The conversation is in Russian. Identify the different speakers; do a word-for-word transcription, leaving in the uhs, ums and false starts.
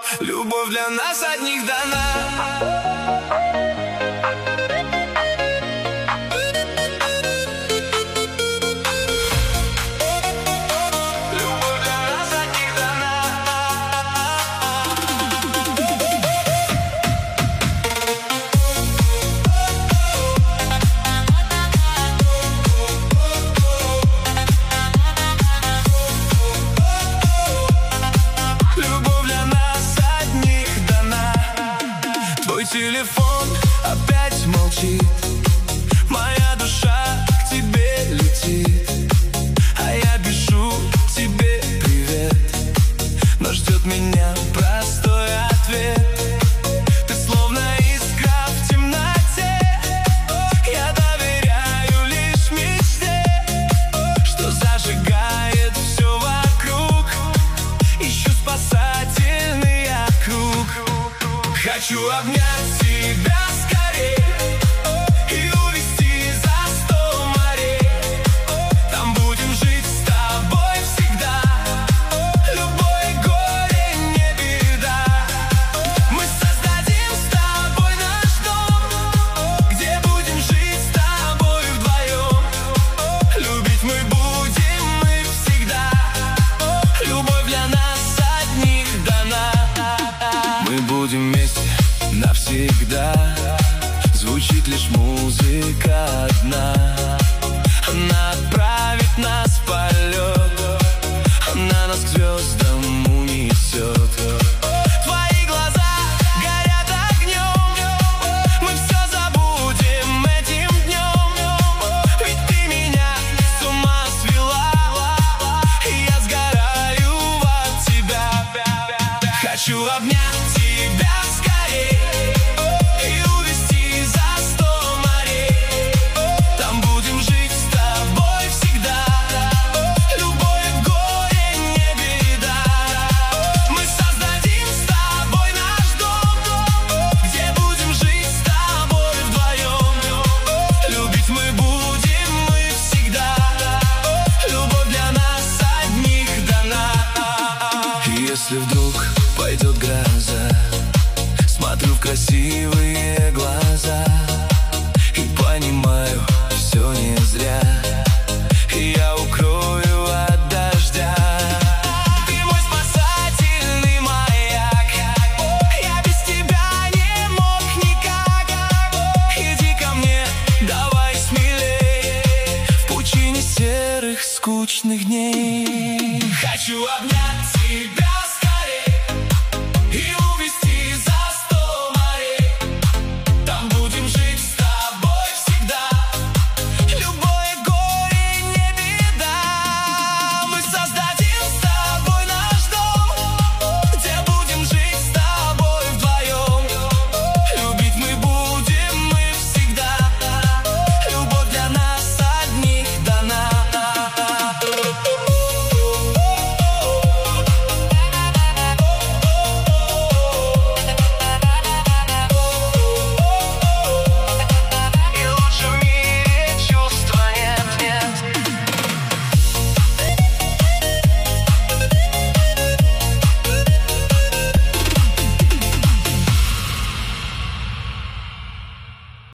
Speaker 1: Любовь для нас одних дана.
Speaker 2: Телефон опять молчит, моя душа к тебе летит, а я пишу тебе привет, но ждет меня простой ответ. Ты словно искра в темноте, я доверяю лишь мечте, что зажигает все вокруг. Ищу спасательный круг. Хочу обнять тебя скорее и увести за сто морей. Там будем жить с тобой всегда. Любое горе не беда. Мы создадим с тобой наш дом, где будем жить с тобой вдвоем. Любить мы будем мы всегда. Любовь для нас одних дана. Мы будем вместе навсегда. Звучит лишь музыка одна. Она отправит нас в полет, она нас к звездам унесет. Твои глаза горят огнем, мы все забудем этим днем. Ведь ты меня с ума свела, и я сгораю от тебя. Хочу обнять тебя скорее и увести за сто морей. Там будем жить с тобой всегда. Любое горе не беда. Мы создадим с тобой наш дом, где будем жить с тобой вдвоем. Любить мы будем мы всегда. Любовь для нас одних дана. И если вдруг пойдет гроза, смотрю в красивые глаза и понимаю, все не зря. И я укрою от дождя. Ты мой спасательный маяк, я без тебя не мог никак. Иди ко мне, давай смелее, в пучине серых скучных дней. Хочу обнять тебя